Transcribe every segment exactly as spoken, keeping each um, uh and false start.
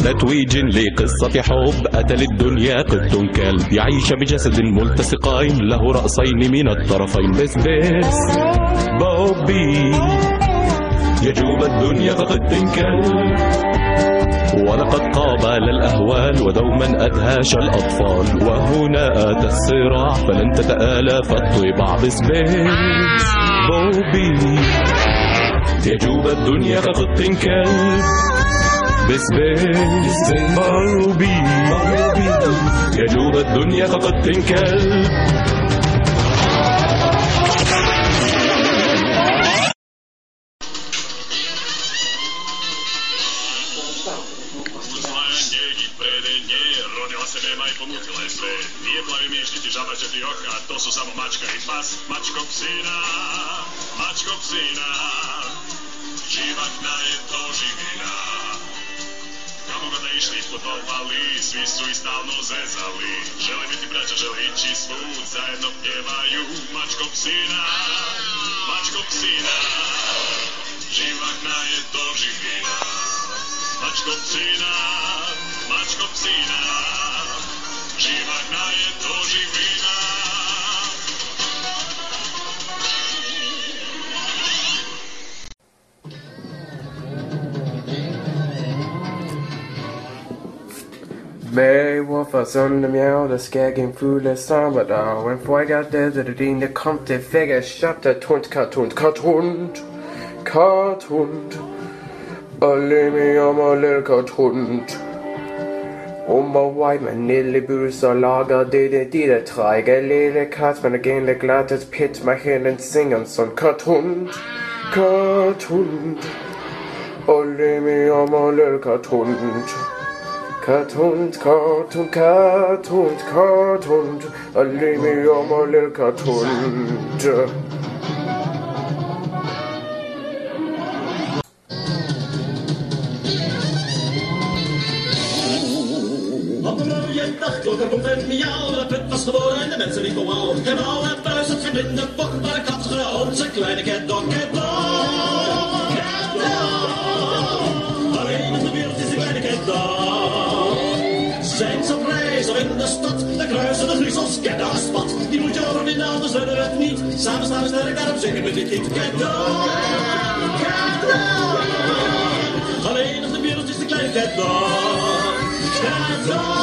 بتتويج لقصة حب أتى للدنيا قط كلب يعيش بجسد ملتصقين له رأسين من الطرفين. بس بس بوبي يجوب الدنيا كقط كلب ولقد قابل الأهوال ودوما أدهش الأطفال وهنا أتى الصراع فلن تتآلف الطباع. بس بس بوبي يجوب الدنيا كقط كلب. بس بس بوبي يجوب الدنيا كقط كلب. Nije plavi miš, niti žaba četiri oka, to su samo mačka i pas, mačko psina, mačko psina, živahna je to živina. Kamo god da išli putovali, svi su i stalno zezali, žele biti braća, žele ići svud, zajedno pjevaju mačko psina, mačko psina, živahna je to živina. Mačko psina, mačko psina, živahna je to živina. Beowulf var sådan en mjau, der skæg en fugle sommerdag. En frøkker døde det din, der kom til fække, shop der tunt, kartunt, kartunt, kartunt. Og løb mig om og lille kartunt. Om og vej med lille bus og lager det, det de der trækker. Lille kat, men igen det glattes pit, med hende synger sådan kartunt, kartunt. Og løb mig om og lille kartunt. Kartunt, kartunt, kartunt, kartunt. Og løb mig om og lille kartunt. Klokka komt en miauw, de put was geboren en de mensen liepen wauw. En al het thuis, het verblinde bok, maar de kat gehouden, zijn kleine catdog, catdog, catdog. Alleen op de wereld is de kleine catdog. Zijn ze op reis of in de stad, dan kruisen de griezels, catdog spat. Die moet je overwinnen, anders redden we het niet. Samen staan we sterk, daarom zingen we dit lied. Catdog, catdog. Alleen op de wereld is de kleine catdog, catdog.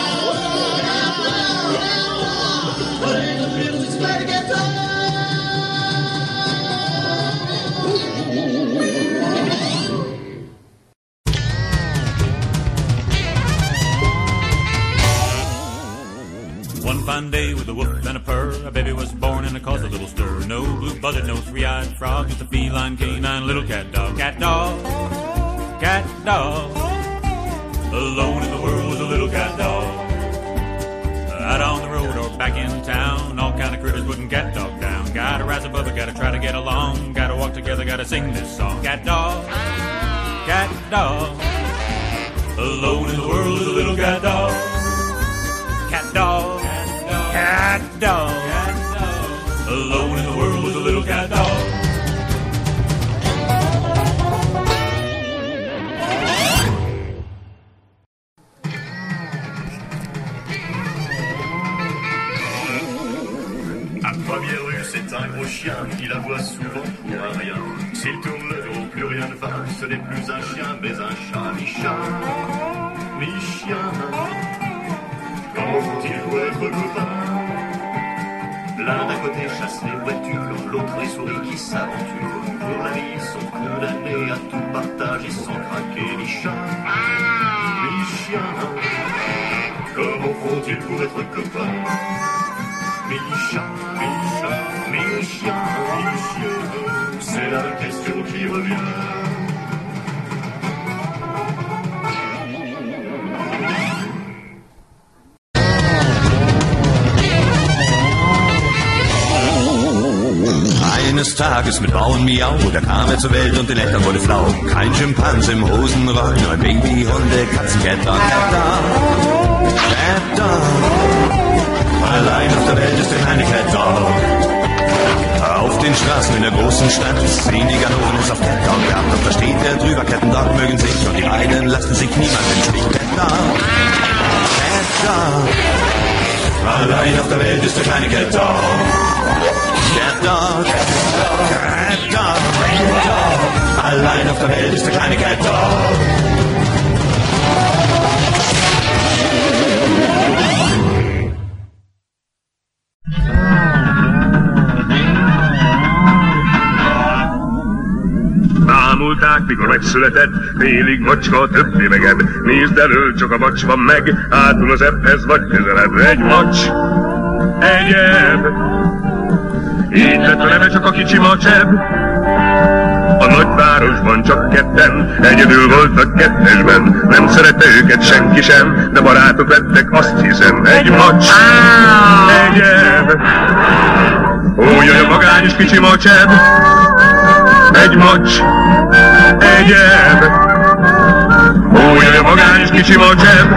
One fine day with a woof and a purr, a baby was born and it caused a little stir. No blue buzzard, no three-eyed frog, just a feline, canine, little cat dog. Cat dog, cat dog. Alone in the world was a little cat dog. Out on the road or back in town, all kind of critters putting cat dog down. Gotta rise above it, gotta try to get along, gotta walk together, gotta sing this song. Cat dog, cat dog. Alone in the world is a little cat dog. Cat dog, cat dog. Alone in the world was a little cat dog. À première vue, c'est un gros chien qui la voit souvent pour un rien. S'il tourne le dos, plus rien ne va. Ce n'est plus un chien, mais un chat. Mi-chat, mi-chien. Comment font-ils pour être copains? L'un d'un côté chasse les voitures, l'autre les souris qui s'aventurent. Pour la vie, ils sont condamnés à tout partager sans craquer. Mi-chat, mi-chien. Comment font-ils pour être copains? Mi-chat, mi-chat, mi-chien, mi-chien, c'est la question qui revient. Eines Tages mit Bauen Miau, da kam er zur Welt und den Eltern wurde flau. Kein Schimpanse im Hosenrock, nur ein Baby, Hunde, Katzen, Cat Dog, Cat Dog, Cat Dog. Allein auf der Welt ist der kleine Cat Dog. Auf den Straßen in der großen Stadt sehen die Ganoven auf Cat Dog ab. Doch da steht der drüber, Cat Dog mögen sich und die beiden lassen sich niemand im Stich. Cat Dog, Cat Dog, allein auf der Welt ist der kleine Cat Dog. Cat Dog, Cat Dog, allein auf der Welt ist der kleine Cat Dog. Bámulták, mikor megszületett, félig macska, többé meged. Nézd elől, csak a macs van meg, hátul az ebbhez vagy közelebb. Egy macs, egy ebb, így lett a neve, csak a kicsi macsebb. A nagyvárosban csak ketten, egyedül voltak kettesben. Nem szerette őket senki sem, de barátok lettek, azt hiszem. Egy macs, egy ebb, ó, jaj, a magányos kicsi macsebb. Egy macs, egy ebb, ó, jaj, a magányos kicsi macsebb.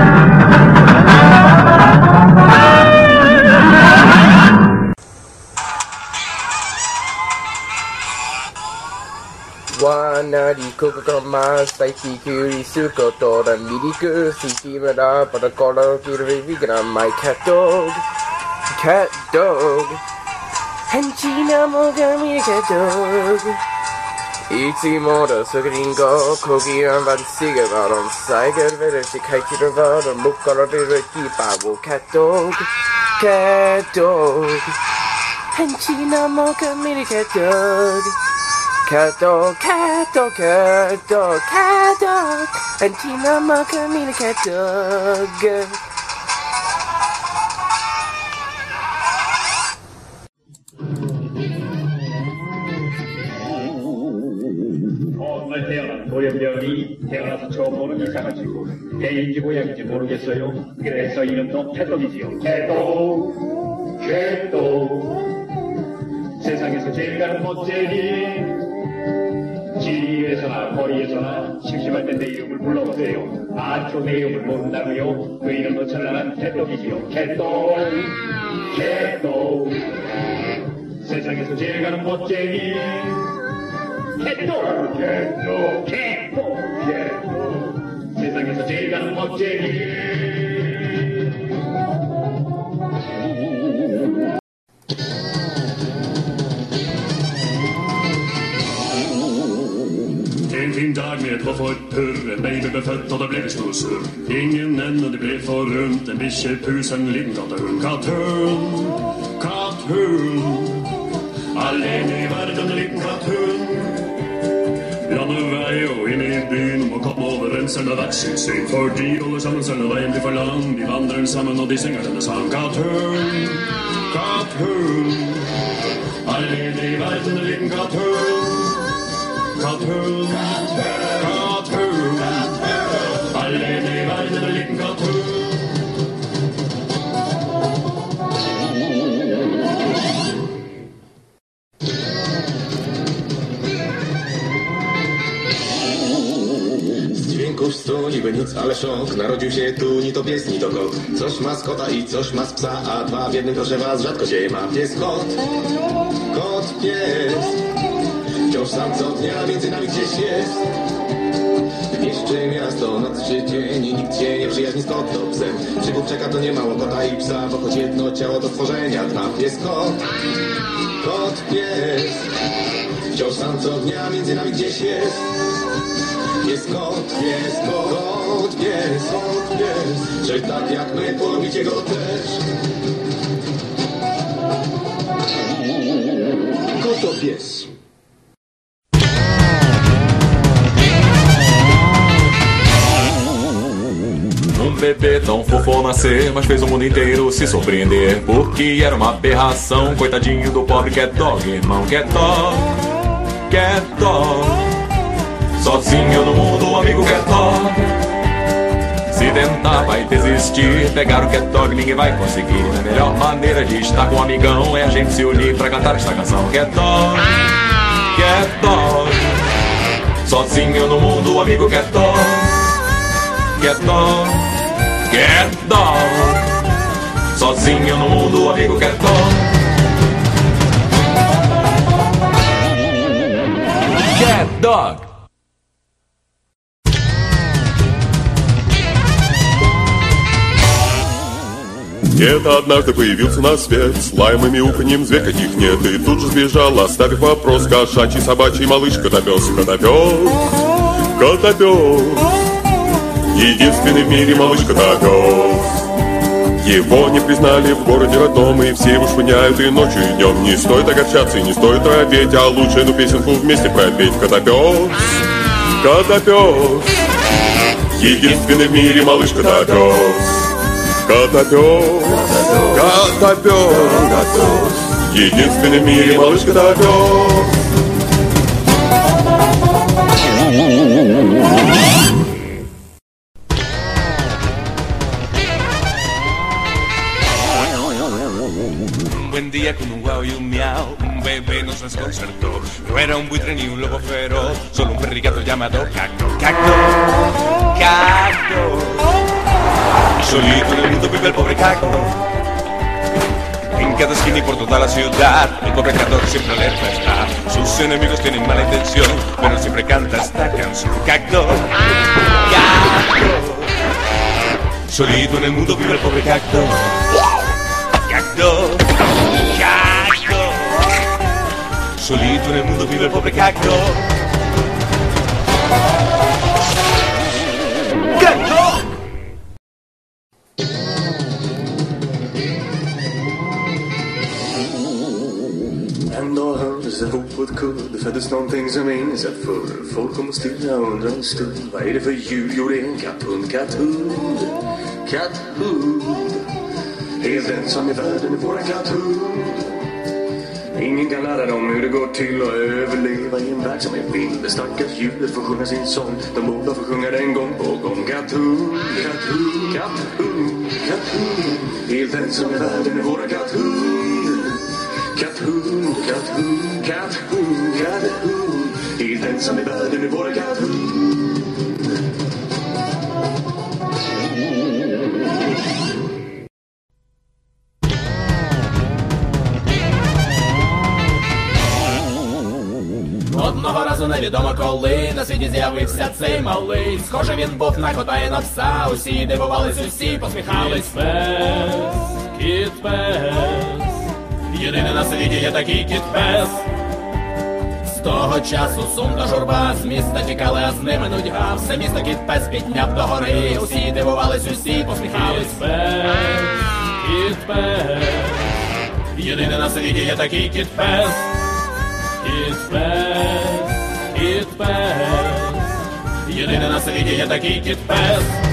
Wanadi Coca-Cola, spicy cutie, suko, tora, midiku, siki, mada, but a color, kiri, vegan, my cat dog, cat dog, Henchina mogami cat dog. Itzy moda, sugaringo, kogi, and van cigar on Saiger, Vedic, Kaikira, and Mukara, Vedic, Babu, cat dog, cat dog, Henchina mogami cat dog. Cat dog, cat dog, cat dog, cat dog, and Tina Maka me the cat dog. 오늘 태어난 도련변이 태어나서 처음 보는 이상한 친구. 개인지 고양인지 모르겠어요. 그래서 이름도 캣독이지요. 캣독, 캣독. 세상에서 제일 가는 멋쟁이. 지리에서나 거리에서나 심심할 땐 내 이름을 불러보세요. 아초 내 이름을 모른다고요? 그 이름도 찬란한 캣독이지요. 캣독, 캣독. 세상에서 제일 가는 멋쟁이. 캣독, 캣독, 캣독, 캣독. 세상에서 제일 가는 멋쟁이. En fin dag med två fötter, en baby blev född och det blev ett stor. Ingen än och det blev för runt, en bischepus, en liten katthund. Katthund, katthund, alene i världen en liten katthund. Landet vei og inn i byen og kom over en sønn av vertssyn. For de holder sammen selv og veien blir for lang. De vandrer sammen og de synger denne sang. Katthund, katthund, alene i verden en liten katthund. Katthund, katthund, alene i verden en liten katthund. Z dźwięków stu niby nic, ale szok. Narodził się tu ni to pies, ni to kot. Coś ma z kota i coś ma z psa, a dwa w jednym proszę was rzadko się ma. Pies, kot, kot, pies. Wciąż sam co dnia między nami gdzieś jest. Niszczy miasto, noc czy dzień i nikt się nie przyjaźni z kotem psem. Przygód czeka to nie mało kota i psa, bo choć jedno ciało do stworzenia dwa. Pies, kot, kot, pies. Wciąż sam co dnia między nami gdzieś jest. Pies, kot, pies, kot, kot, pies, kot, pies. Że tak jak my polubicie go też. Kot to pies. Um bebê tão fofo ao nascer, mas fez o mundo inteiro se surpreender, porque era uma aberração, coitadinho do pobre Cat Dog, irmão Cat Dog, Cat Dog, sozinho no mundo, amigo Cat Dog. Se tentar vai desistir, pegar o Cat Dog ninguém vai conseguir. A melhor maneira de estar com um amigão é a gente se unir pra cantar esta canção. Cat Dog, Cat Dog, sozinho no mundo, amigo Cat Dog. Cat Dog, Cat Dog, sozinho no mundo, amigo Cat Dog. Cat Dog. Где-то однажды появился на свет с лаем и мяуканьем зверь, каких нет, и тут же сбежал, оставив вопрос: кошачий, собачий, малыш, котопес, котопес, котопес, единственный в мире малыш котопес. Его не признали в городе родном, и все его швыняют и ночью, и днем. Не стоит огорчаться и не стоит робеть, а лучше эту песенку вместе пропеть. Котопес, котопес, единственный в мире малыш котопес. Котопес, котопес, единственный в мире малыш котопес. Buen día con un guau y un miau, un bebé nos desconcertó. No era un buitre ni un lobo feroz, solo un perrigato llamado Cacto, Cacto, Cacto. Solito en el mundo vive el pobre Cacto. En cada esquina y por toda la ciudad, el pobre Cacto siempre alerta está. Sus enemigos tienen mala intención, pero siempre canta esta canción. Cacto, Cacto. Solito en el mundo vive el pobre Cacto. Cacto, Cacto. Solito en el mundo vive el pobre Cacto. Cacto. And all heard is that hope could. Det föddes någonting som ingen sett förr. Folk kommer stilla och undrar en stund. Vad är det för djur? Jo, det är en katthund, katthund, katthund. Helt ensam i världen är våra katthund. Ingen kan lära dem hur det går till att överleva i en värld som är vild. Det stackars djuret får sjunga sin sång. De borde få sjunga den gång på gång. Katthund, katthund, katthund, katthund. Helt ensam i världen är våra katthund. Katthund, katthund, katthund, katthund. Helt ensam i världen är våra katthund. Одного разу невідомо коли на світі з'явився цей малий. Схоже він був на кота і на пса. Усі дивувались, усі посміхались. Пес, кіт-пес, єдиний на світі є такий кіт-пес. З того часу сум та журба, з міста тікали, а з ними нудьга. Все місто кіт-пес підняв до гори. Усі дивувались, усі посміхались. Пес, кіт-пес, єдиний на світі є такий кіт-пес. Кіт-пес, кіт-пес, єдиний на світі є такий кіт-пес.